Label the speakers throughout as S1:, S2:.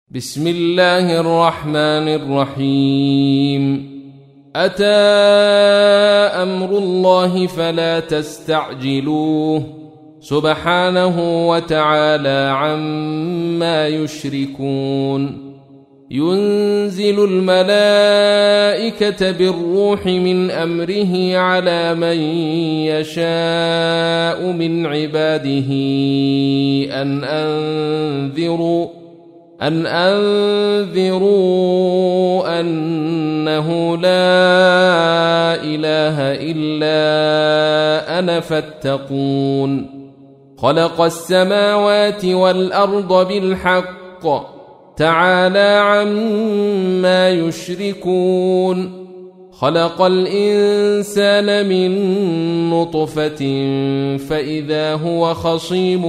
S1: بسم الله الرحمن الرحيم. أتى أمر الله فلا تستعجلوه سبحانه وتعالى عما يشركون. ينزل الملائكة بالروح من أمره على من يشاء من عباده أن أنذروا أنه لا إله إلا أنا فاتقون. خلق السماوات والأرض بالحق تعالى عما يشركون. خلق الإنسان من نطفة فإذا هو خصيم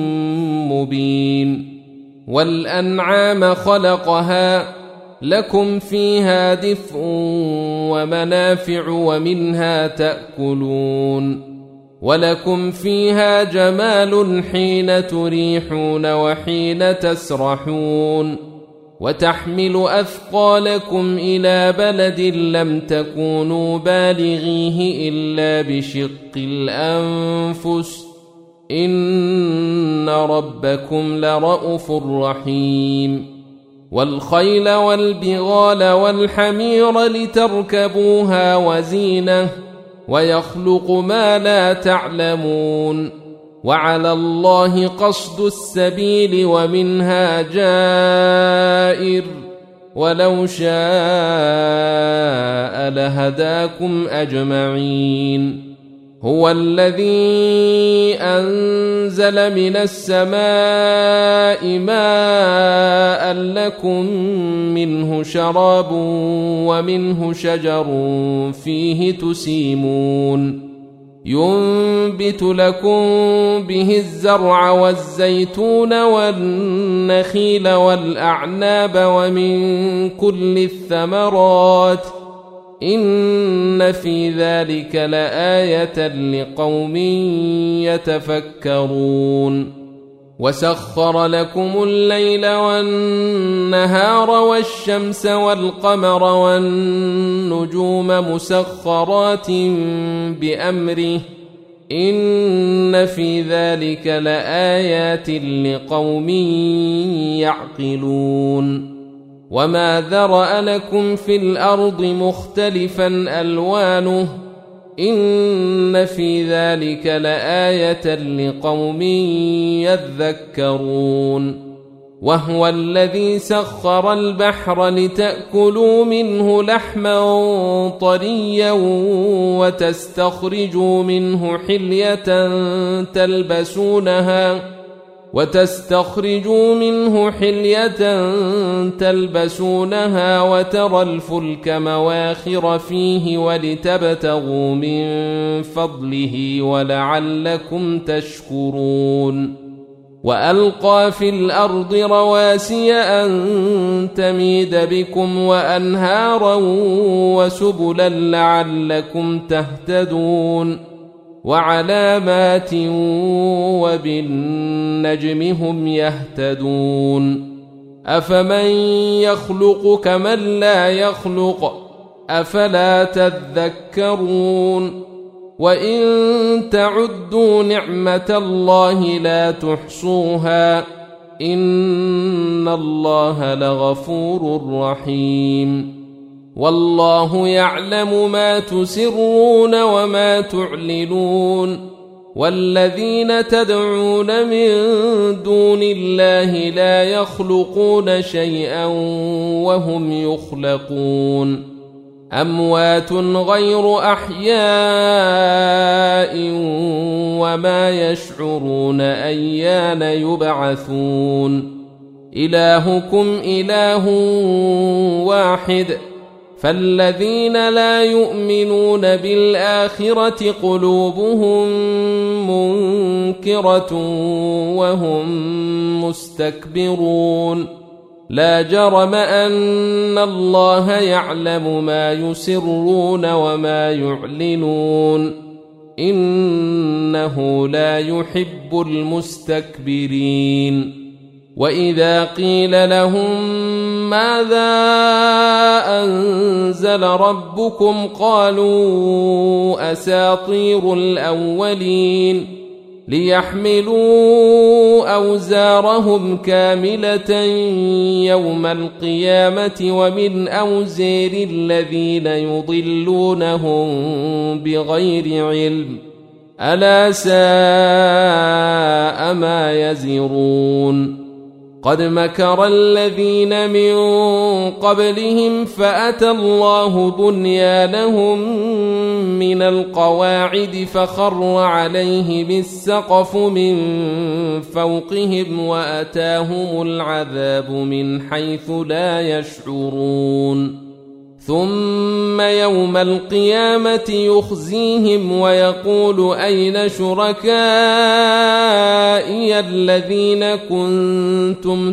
S1: مبين. والأنعام خلقها لكم فيها دفء ومنافع ومنها تأكلون. ولكم فيها جمال حين تريحون وحين تسرحون. وتحمل أثقالكم إلى بلد لم تكونوا بالغيه إلا بشق الأنفس إن ربكم لرءوف رحيم. والخيل والبغال والحمير لتركبوها وزينة ويخلق ما لا تعلمون. وعلى الله قصد السبيل ومنها جائر ولو شاء لهداكم أجمعين. هو الذي أنزل من السماء ماء لكم منه شراب ومنه شجر فيه تسيمون. ينبت لكم به الزرع والزيتون والنخيل والأعناب ومن كل الثمرات إن في ذلك لآية لقوم يتفكرون. وسخر لكم الليل والنهار والشمس والقمر والنجوم مسخرات بأمره إن في ذلك لآيات لقوم يعقلون. وما ذرأ لكم في الأرض مختلفا ألوانه إن في ذلك لآية لقوم يذكرون. وهو الذي سخر البحر لتأكلوا منه لحما طريا وتستخرجوا منه حلية تلبسونها وترى الفلك مواخر فيه ولتبتغوا من فضله ولعلكم تشكرون. وألقى في الأرض رواسي أن تميد بكم وأنهارا وسبلا لعلكم تهتدون. وعلامات وبالنجم هم يهتدون. أفمن يخلق كمن لا يخلق أفلا تذكرون. وإن تعدوا نعمة الله لا تحصوها إن الله لغفور رحيم. والله يعلم ما تسرون وما تعلنون. والذين تدعون من دون الله لا يخلقون شيئا وهم يخلقون. أموات غير أحياء وما يشعرون أيان يبعثون. إلهكم إله واحد فالذين لا يؤمنون بالآخرة قلوبهم منكرة وهم مستكبرون. لا جرم أن الله يعلم ما يسرون وما يعلنون إنه لا يحب المستكبرين. وإذا قيل لهم ماذا أنزل ربكم قالوا أساطير الأولين ليحملوا أوزارهم كاملة يوم القيامة ومن أوزار الذين يضلونهم بغير علم ألا ساء ما يزرون قد مكر الذين من قبلهم فأتى الله بنيانهم من القواعد فخر عليهم السقف من فوقهم وأتاهم العذاب من حيث لا يشعرون ثم يوم القيامة يخزيهم ويقول أين شركائي الذين كنتم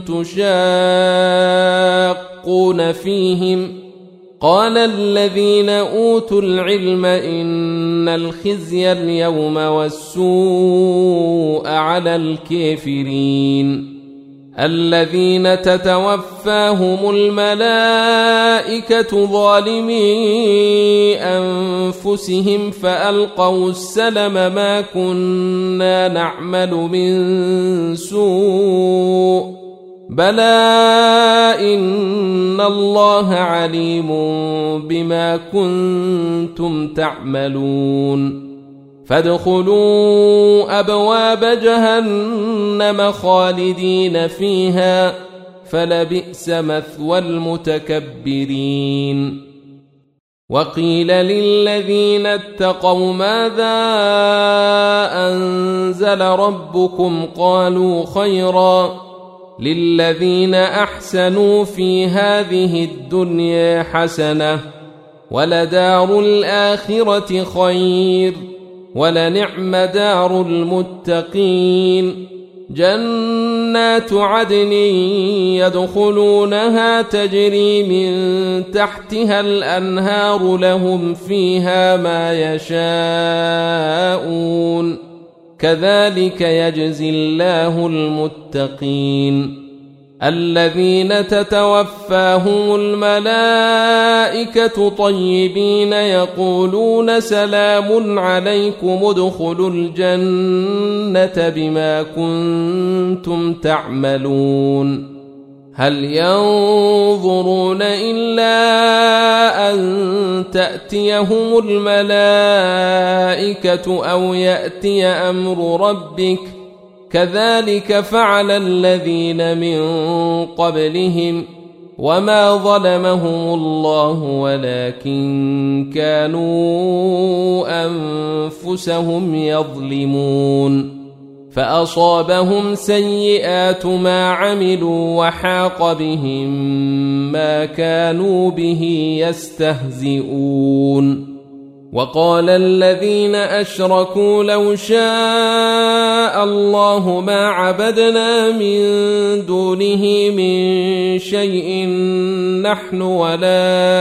S1: تشاقون فيهم قال الذين أوتوا العلم إن الخزي اليوم والسوء على الكافرين الذين تتوفاهم الملائكة ظالمي أنفسهم فألقوا السلم ما كنا نعمل من سوء بلى إن الله عليم بما كنتم تعملون فادخلوا أبواب جهنم خالدين فيها فلبئس مثوى المتكبرين وقيل للذين اتقوا ماذا أنزل ربكم قالوا خيرا للذين أحسنوا في هذه الدنيا حسنة ولدار الآخرة خير ولنعم دار المتقين جنات عدن يدخلونها تجري من تحتها الأنهار لهم فيها ما يشاءون كذلك يجزي الله المتقين الذين تتوفاهم الملائكة طيبين يقولون سلام عليكم ادخلوا الجنة بما كنتم تعملون هل ينظرون إلا أن تأتيهم الملائكة أو يأتي أمر ربك كذلك فعل الذين من قبلهم وما ظلمهم الله ولكن كانوا أنفسهم يظلمون فأصابهم سيئات ما عملوا وحاق بهم ما كانوا به يستهزئون وقال الذين أشركوا لو شاء الله ما عبدنا من دونه من شيء نحن ولا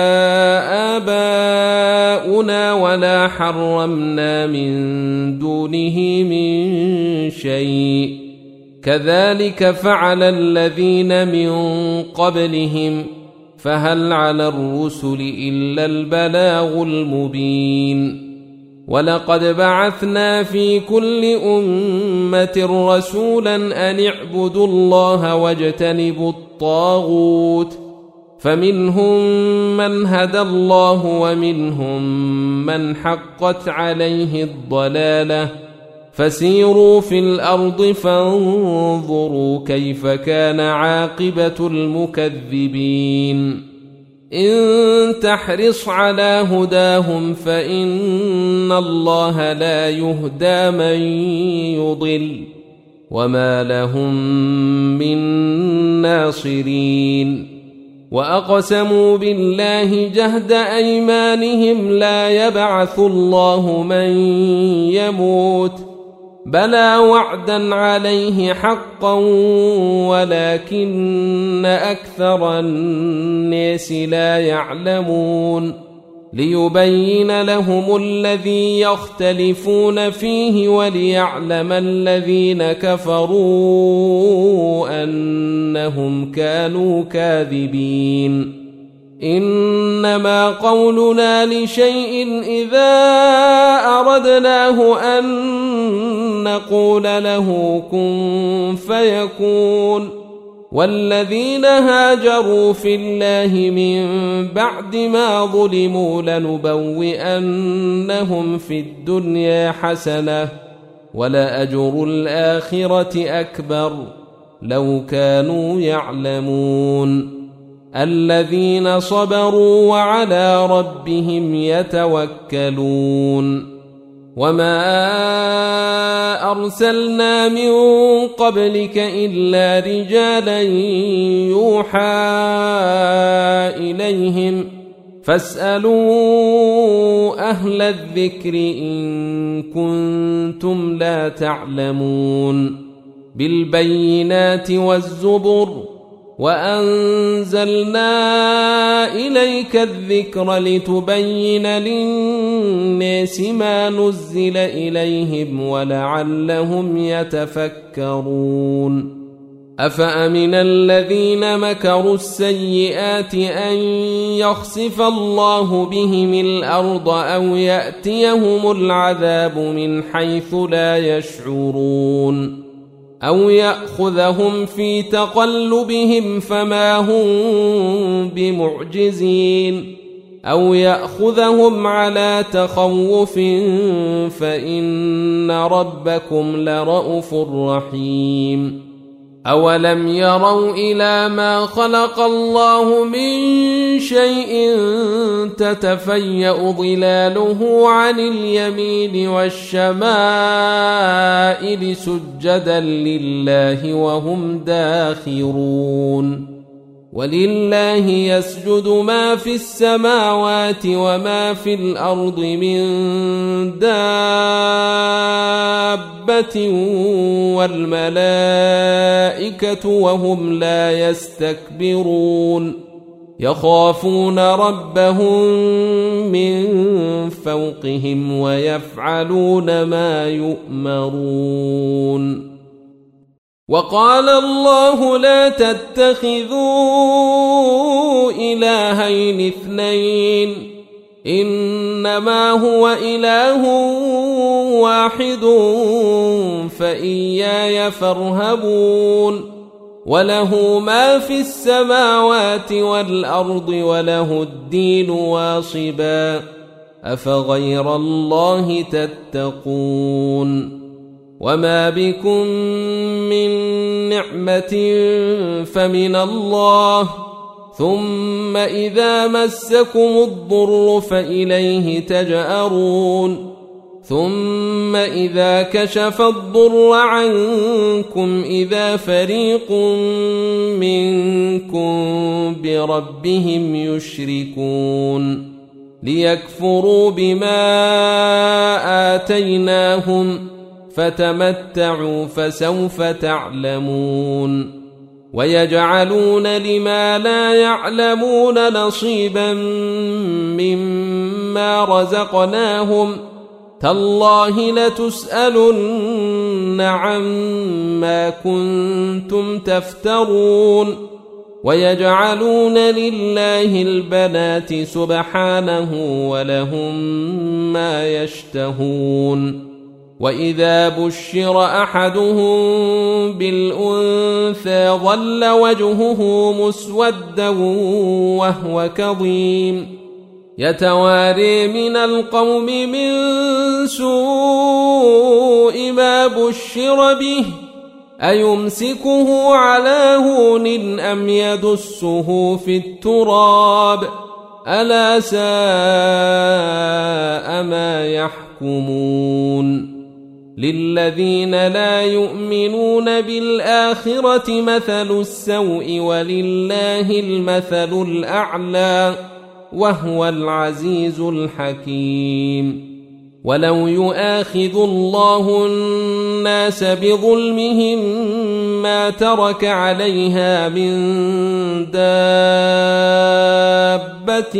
S1: آباؤنا ولا حرمنا من دونه من شيء كذلك فعل الذين من قبلهم فهل على الرسل إلا البلاغ المبين ولقد بعثنا في كل أمة رسولا أن اعبدوا الله واجتنبوا الطاغوت فمنهم من هدى الله ومنهم من حقت عليه الضلالة فسيروا في الأرض فانظروا كيف كان عاقبة المكذبين إن تحرص على هداهم فإن الله لا يهدى من يضل وما لهم من ناصرين وأقسموا بالله جهد أيمانهم لا يبعث الله من يموت بلى وعدا عليه حقا ولكن أكثر الناس لا يعلمون ليبين لهم الذي يختلفون فيه وليعلم الذين كفروا أنهم كانوا كاذبين إنما قولنا لشيء إذا أردناه أن نقول له كن فيكون والذين هاجروا في الله من بعد ما ظلموا لنبوئنهم في الدنيا حسنة ولأجر الآخرة أكبر لو كانوا يعلمون الذين صبروا وعلى ربهم يتوكلون وما أرسلنا من قبلك إلا رجالا يوحى إليهم فاسألوا أهل الذكر إن كنتم لا تعلمون بالبينات والزبر وأنزلنا إليك الذكر لتبين للناس ما نزل إليهم ولعلهم يتفكرون أفأمن الذين مكروا السيئات أن يخسف الله بهم الأرض أو يأتيهم العذاب من حيث لا يشعرون أو يأخذهم في تقلبهم فما هم بمعجزين أو يأخذهم على تخوف فإن ربكم لرءوف رحيم أولم يروا إلى ما خلق الله من شيء تتفيأ ظلاله عن اليمين والشمائل سجدا لله وهم داخرون ولله يسجد ما في السماوات وما في الأرض من دابة والملائكة وهم لا يستكبرون يخافون ربهم من فوقهم ويفعلون ما يؤمرون وقال الله لا تتخذوا إلهين اثنين إنما هو إله واحد فإياي فارهبون وله ما في السماوات والأرض وله الدين واصبا أفغير الله تتقون وما بكم من نعمة فمن الله ثم إذا مسكم الضر فإليه تجأرون ثم إذا كشف الضر عنكم إذا فريق منكم بربهم يشركون ليكفروا بما آتيناهم فتمتعوا فسوف تعلمون ويجعلون لما لا يعلمون نصيبا مما رزقناهم تالله لتسألن عما كنتم تفترون ويجعلون لله البنات سبحانه ولهم ما يشتهون وإذا بشر أحدهم بالأنثى ظل وجهه مسودا وهو كظيم يتواري من القوم من سوء ما بشر به أيمسكه على هون أم يدسه في التراب ألا ساء ما يحكمون للذين لا يؤمنون بالآخرة مثل السوء ولله المثل الأعلى وهو العزيز الحكيم ولو يؤاخذ الله الناس بظلمهم ما ترك عليها من دابة دابة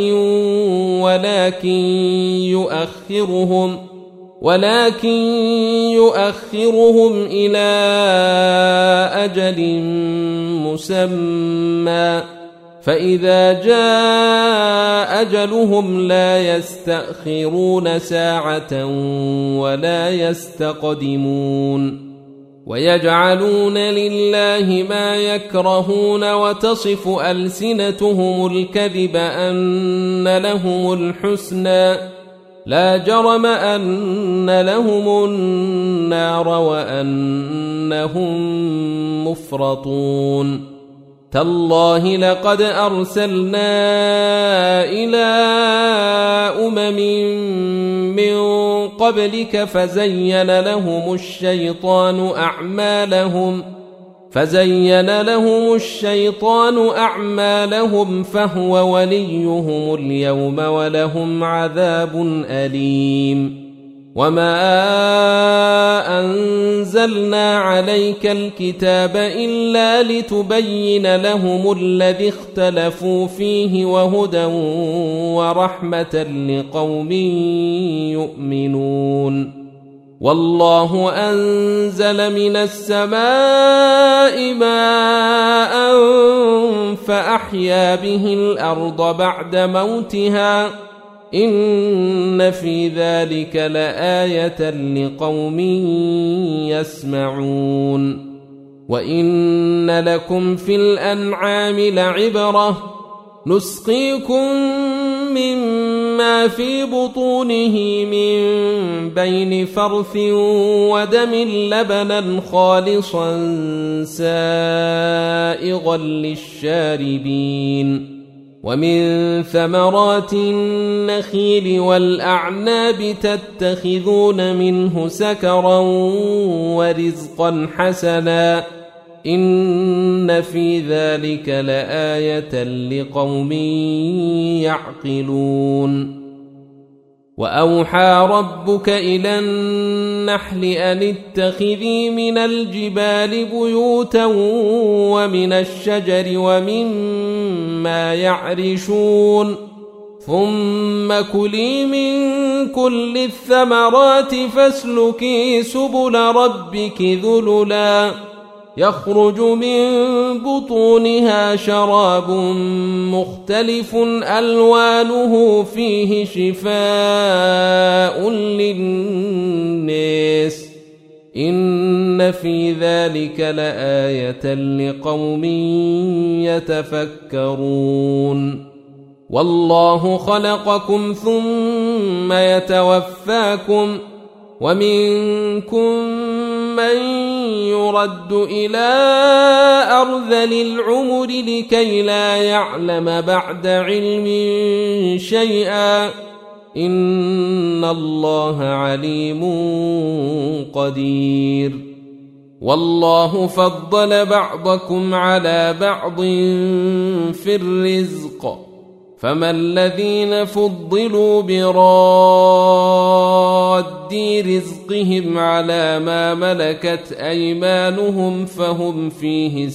S1: ولكن يؤخرهم إلى أجل مسمى فإذا جاء أجلهم لا يستأخرون ساعة ولا يستقدمون ويجعلون لله ما يكرهون وتصف ألسنتهم الكذب أن لهم الحسنى لا جرم أن لهم النار وأنهم مفرطون تالله لقد أرسلنا إلى أمم من قبلك فزين لهم الشيطان أعمالهم فهو وليهم اليوم ولهم عذاب أليم وما أنزلنا عليك الكتاب إلا لتبين لهم الذي اختلفوا فيه وهدى ورحمة لقوم يؤمنون والله أنزل من السماء ماء فأحيا به الأرض بعد موتها إن في ذلك لآية لقوم يسمعون وإن لكم في الأنعام لعبرة نسقيكم مما في بطونه من بين فرث ودم لبنا خالصا سائغا للشاربين ومن ثمرات النخيل والأعناب تتخذون منه سكرا ورزقا حسنا إن في ذلك لآية لقوم يعقلون وأوحى ربك إلى النحل أن اتخذي من الجبال بيوتا ومن الشجر ومما يعرشون ثم كلي من كل الثمرات فاسلكي سبل ربك ذللا يخرج من بطونها شراب مختلف ألوانه فيه شفاء للناس إن في ذلك لآية لقوم يتفكرون والله خلقكم ثم يتوفاكم ومنكم من يرد إلى أرذل العمر لكي لا يعلم بعد علم شيئا إن الله عليم قدير والله فضل بعضكم على بعض في الرزق فما الذين فضلوا براد رزقهم على ما ملكت أيمانهم فهم فيه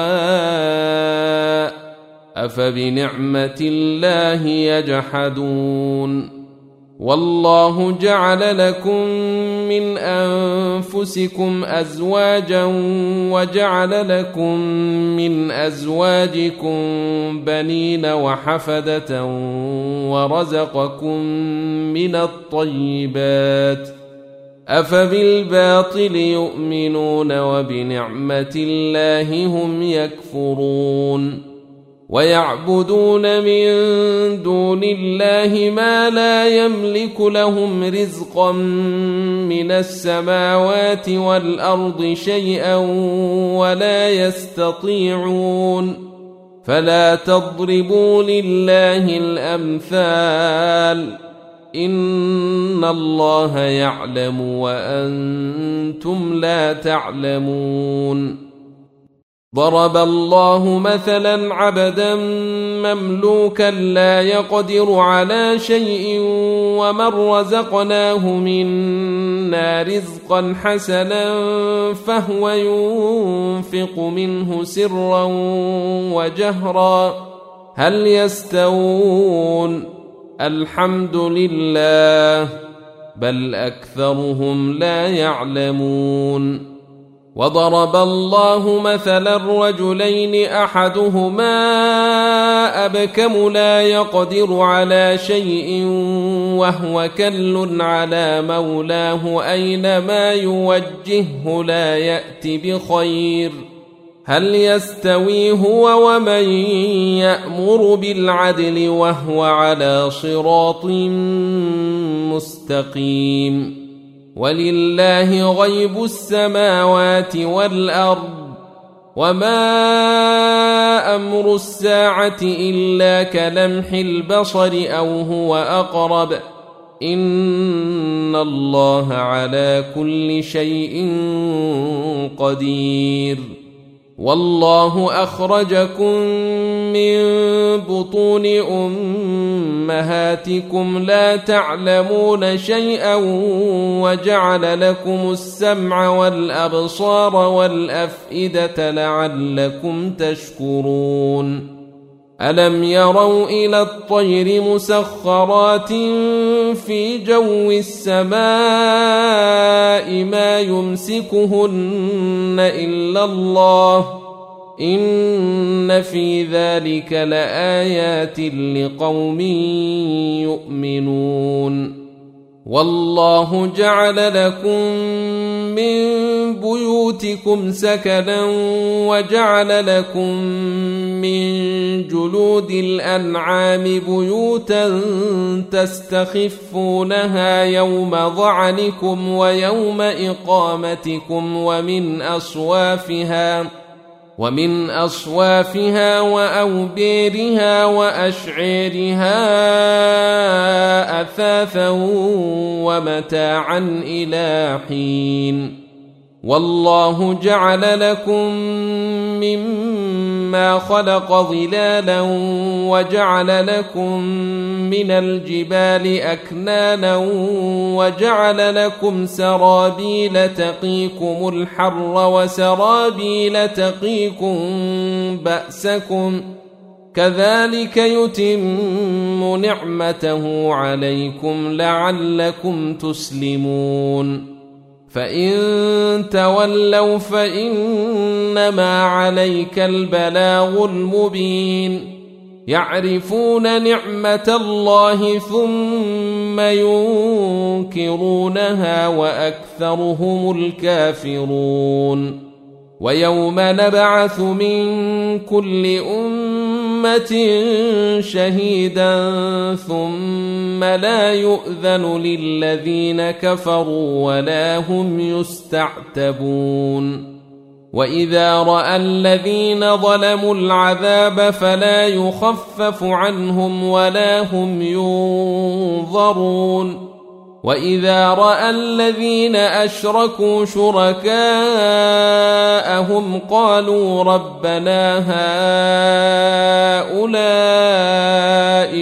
S1: سواء أفبنعمة الله يجحدون والله جعل لكم من أنفسكم أزواجا وجعل لكم من أزواجكم بنين وحفدة ورزقكم من الطيبات أفبالباطل يؤمنون وبنعمة الله هم يكفرون ويعبدون من دون الله ما لا يملك لهم رزقا من السماوات والأرض شيئا ولا يستطيعون فلا تضربوا لله الأمثال إن الله يعلم وأنتم لا تعلمون ضرب الله مثلا عبدا مملوكا لا يقدر على شيء ومن رزقناه منا رزقا حسنا فهو ينفق منه سرا وجهرا هل يستوون؟ الحمد لله، بل أكثرهم لا يعلمون. وضرب الله مثلا الرجلين أحدهما أبكم لا يقدر على شيء وهو كل على مولاه أينما يوجهه لا يأتي بخير. هل يستوي هو ومن يأمر بالعدل وهو على صراط مستقيم؟ ولله غيب السماوات والأرض، وما أمر الساعة إلا كلمح البصر أو هو أقرب، إن الله على كل شيء قدير. والله أخرجكم من بطون أمهاتكم لا تعلمون شيئا وجعل لكم السمع والأبصار والأفئدة لعلكم تشكرون. ألم يروا إلى الطير مسخرات في جو السماء ما يمسكهن إلا الله، إن في ذلك لآيات لقوم يؤمنون. والله جعل لكم من بيوتكم سكنا وجعل لكم من جلود الأنعام بيوتا تستخفونها يوم ظعنكم ويوم إقامتكم، ومن أصوافها وأوبيرها وأشعيرها أثاثا ومتاعا إلى حين. والله جعل لكم مما خلق ظلالا وجعل لكم من الجبال أكنانا وجعل لكم سرابيل تقيكم الحر وسرابيل تقيكم بأسكم، كذلك يتم نعمته عليكم لعلكم تسلمون. فإن تولوا فإنما عليك البلاغ المبين. يعرفون نعمة الله ثم ينكرونها وأكثرهم الكافرون. ويوم نبعث من كل أمة شهيدا ثم لا يؤذن للذين كفروا ولا هم يستعتبون. وإذا رأى الذين ظلموا العذاب فلا يخفف عنهم ولا هم ينظرون. وإذا رأى الذين أشركوا شركاءهم قالوا ربنا هؤلاء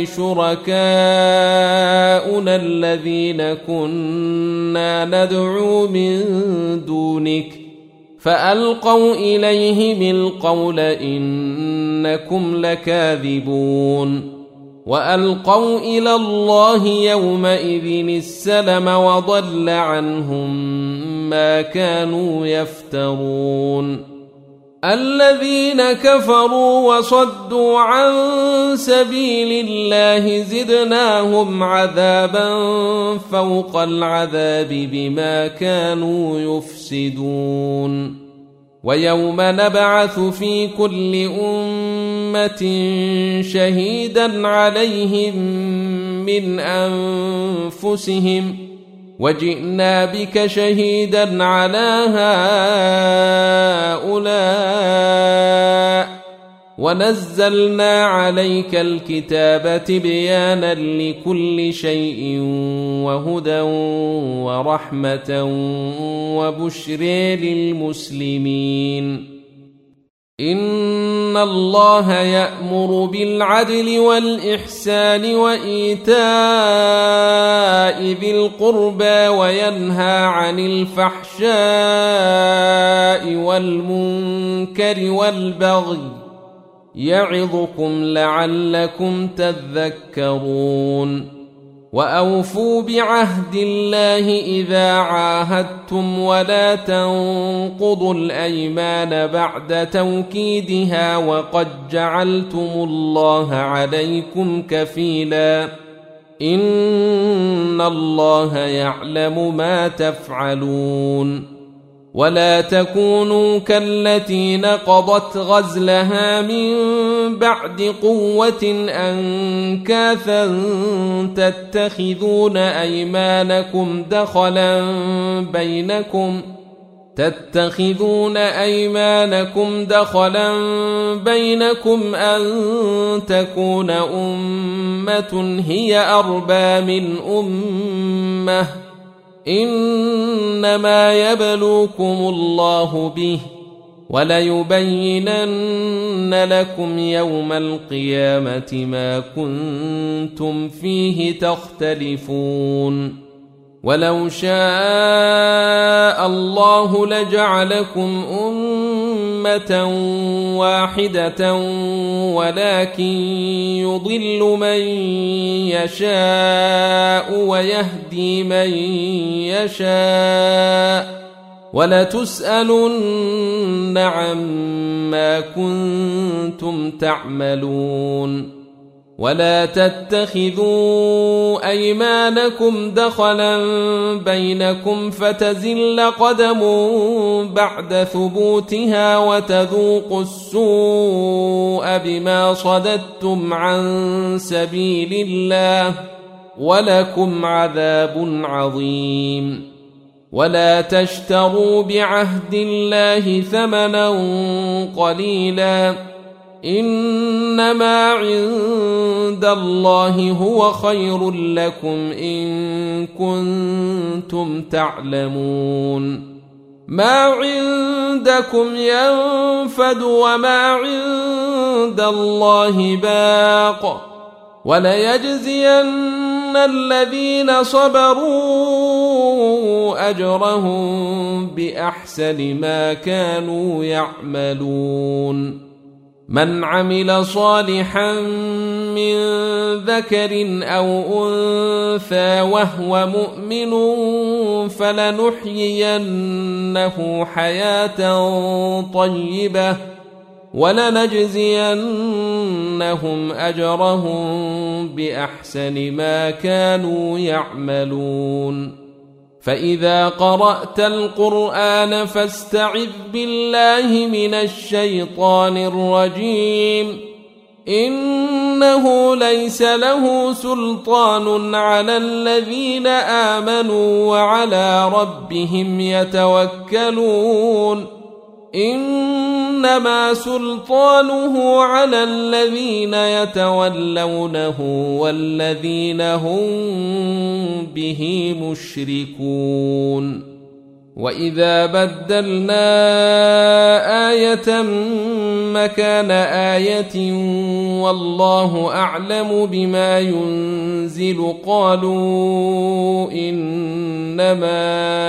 S1: شركاؤنا الذين كنا ندعو من دونك، فألقوا إليهم القول إنكم لكاذبون. وألقوا إلى الله يومئذ السلم وضل عنهم ما كانوا يفترون. الذين كفروا وصدوا عن سبيل الله زدناهم عذابا فوق العذاب بما كانوا يفسدون. ويوم نبعث في كل أمة شهيدا عليهم من أنفسهم وجئنا بك شهيدا على هؤلاء ونزلنا عليك الكتاب تبيانا لكل شيء وهدى ورحمة وبشر للمسلمين. إن الله يأمر بالعدل والإحسان وإيتاء ذي القربى وينهى عن الفحشاء والمنكر والبغي يعظكم لعلكم تذكرون وأوفوا بعهد الله إذا عاهدتم ولا تنقضوا الأيمان بعد توكيدها وقد جعلتم الله عليكم كفيلا إن الله يعلم ما تفعلون ولا تكونوا كالتي نقضت غزلها من بعد قوة أنكاثا تتخذون أيمانكم دخلا بينكم أن تكون أمة هي أربى من أمة إنما يبلوكم الله به وليبينن لكم يوم القيامة ما كنتم فيه تختلفون ولو شاء الله لجعلكم أمة واحدة ولكن يضل من يشاء ويهدي من يشاء ولتسألن عما كنتم تعملون ولا تتخذوا أيمانكم دخلا بينكم فتزل قدم بعد ثبوتها وتذوقوا السوء بما صددتم عن سبيل الله ولكم عذاب عظيم ولا تشتروا بعهد الله ثمنا قليلا إنما عند الله هو خير لكم إن كنتم تعلمون ما عندكم ينفد وما عند الله باق وليجزين الذين صبروا أجرهم بأحسن ما كانوا يعملون من عمل صالحا من ذكر أو أنثى وهو مؤمن فلنحيينه حياة طيبة ولنجزينهم أجرهم بأحسن ما كانوا يعملون فإذا قرأت القرآن فاستعذ بالله من الشيطان الرجيم إنه ليس له سلطان على الذين آمنوا وعلى ربهم يتوكلون إنما سلطانه على الذين يتولونه والذين هم به مشركون وإذا بدلنا آية مكان آية والله أعلم بما ينزل قالوا إنما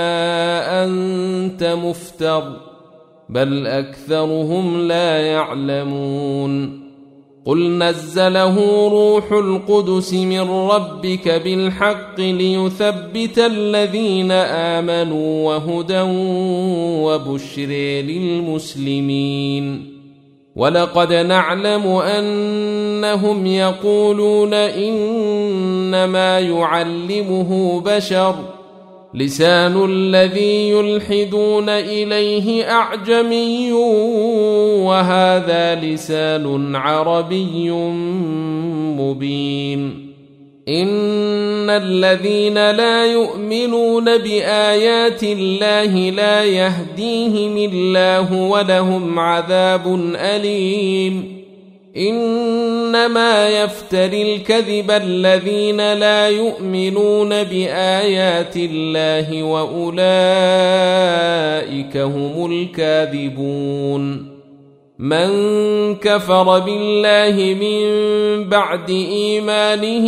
S1: أنت مفتر بل أكثرهم لا يعلمون قل نزله روح القدس من ربك بالحق ليثبت الذين آمنوا وهدى وبشر للمسلمين ولقد نعلم أنهم يقولون إنما يعلمه بشر لسان الذي يلحدون إليه أعجمي وهذا لسان عربي مبين إن الذين لا يؤمنون بآيات الله لا يهديهم الله ولهم عذاب أليم إنما يفتري الكذب الذين لا يؤمنون بآيات الله وأولئك هم الكاذبون من كفر بالله من بعد إيمانه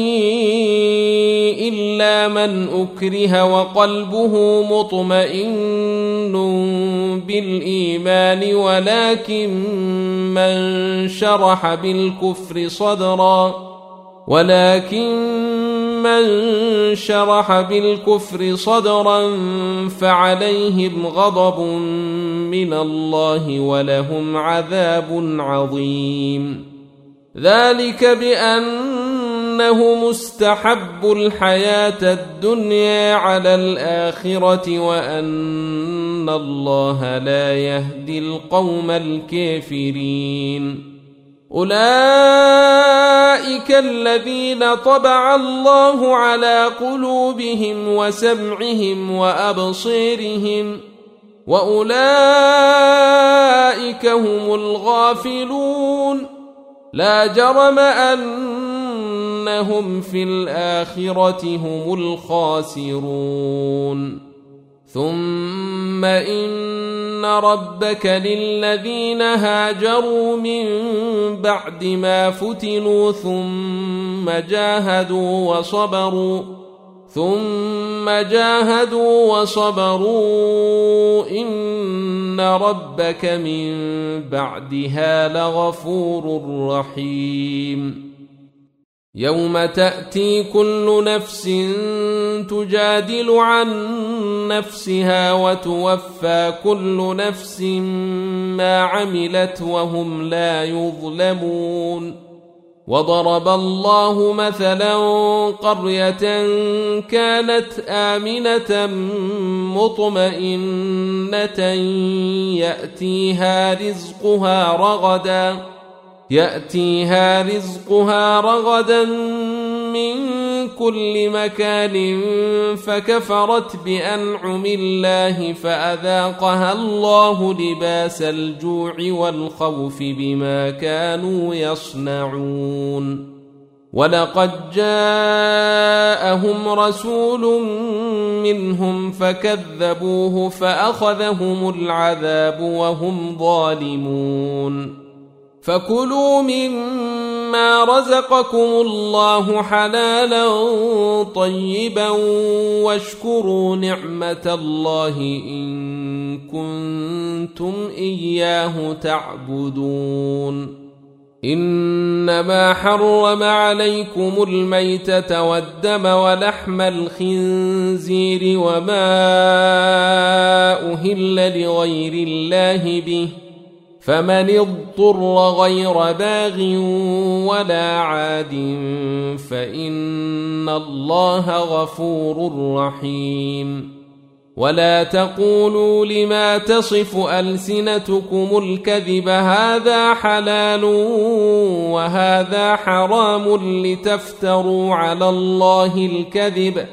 S1: إلا من أكره وقلبه مطمئن بالإيمان ولكن من شرح بالكفر صدرا فعليهم غضب من الله ولهم عذاب عظيم. ذلك بأنه مستحب الحياة الدنيا على الآخرة وأن الله لا يهدي القوم الكافرين. أولئك الذين طبع الله على قلوبهم وسمعهم وأبصيرهم وأولئك هم الغافلون. لا جرم أنهم في الآخرة هم الخاسرون. ثم إن ربك للذين هاجروا من بعد ما فتنوا ثم جاهدوا وصبروا إن ربك من بعدها لغفور رحيم. يوم تأتي كل نفس تجادل عن نفسها وتوفى كل نفس ما عملت وهم لا يظلمون. وضرب الله مثلا قرية كانت آمنة مطمئنة يأتيها رزقها رغدا من كل مكان فكفرت بأنعم الله فأذاقها الله لباس الجوع والخوف بما كانوا يصنعون. ولقد جاءهم رسول منهم فكذبوه فأخذهم العذاب وهم ظالمون. فكلوا مما رزقكم الله حلالا طيبا واشكروا نعمة الله إن كنتم إياه تعبدون. إنما حرم عليكم الميتة والدم ولحم الخنزير وما أهل لغير الله به فمن اضطر غير باغ ولا عاد فإن الله غفور رحيم. ولا تقولوا لما تصف ألسنتكم الكذب هذا حلال وهذا حرام لتفتروا على الله الكذب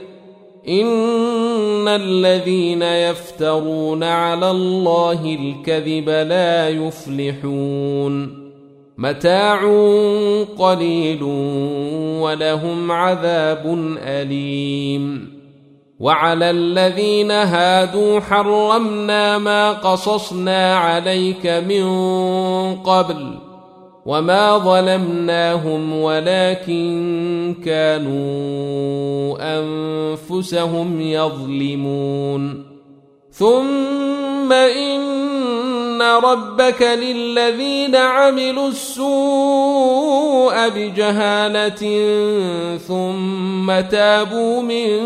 S1: إن الذين يفترون على الله الكذب لا يفلحون. متاع قليل ولهم عذاب أليم. وعلى الذين هادوا حرمنا ما قصصنا عليك من قبل وما ظلمناهم ولكن كانوا أنفسهم يظلمون. ثم إن ربك للذين عملوا السوء بجهالة ثم تابوا من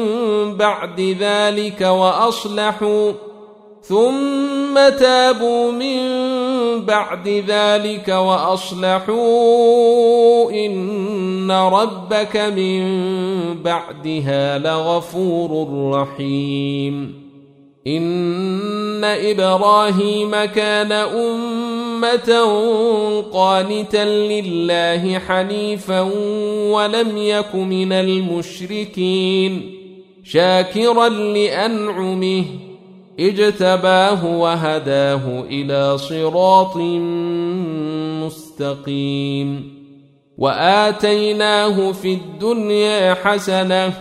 S1: بعد ذلك وأصلحوا إن ربك من بعدها لغفور رحيم. إن إبراهيم كان أمة قانتا لله حنيفا ولم يك من المشركين شاكرا لأنعمه اجتباه وهداه إلى صراط مستقيم. وآتيناه في الدنيا حسنة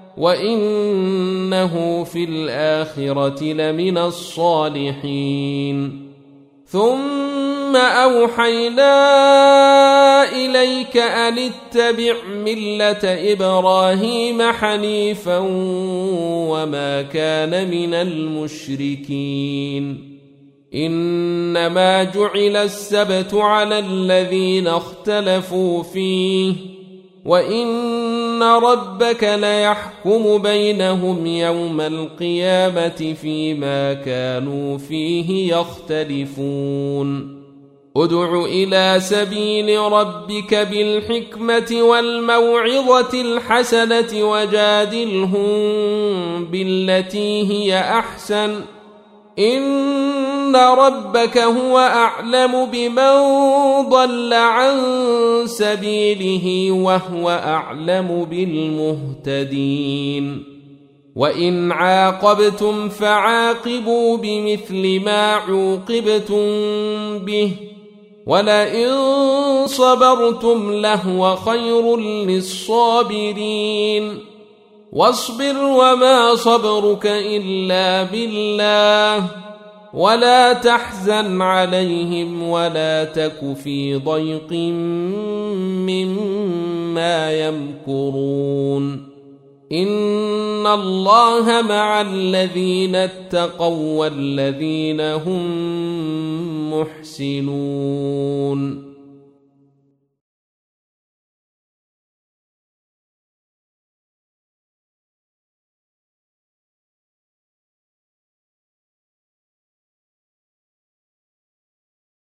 S1: وإنه في الآخرة لمن الصالحين. ثم أوحينا إليك أن اتبع ملة إبراهيم حنيفا وما كان من المشركين إنما جعل السبت على الذين اختلفوا فيه وإن ربك ليحكم بينهم يوم القيامة فيما كانوا فيه يختلفون ادع إلى سبيل ربك بالحكمة والموعظة الحسنة وجادلهم بالتي هي أحسن إن ربك هو أعلم بمن ضل عن سبيله وهو أعلم بالمهتدين وإن عاقبتم فعاقبوا بمثل ما عوقبتم به ولئن صبرتم لهو خير للصابرين واصبر وما صبرك إلا بالله ولا تحزن عليهم ولا تك في ضيق مما يمكرون إن الله مع الذين اتقوا والذين هم محسنون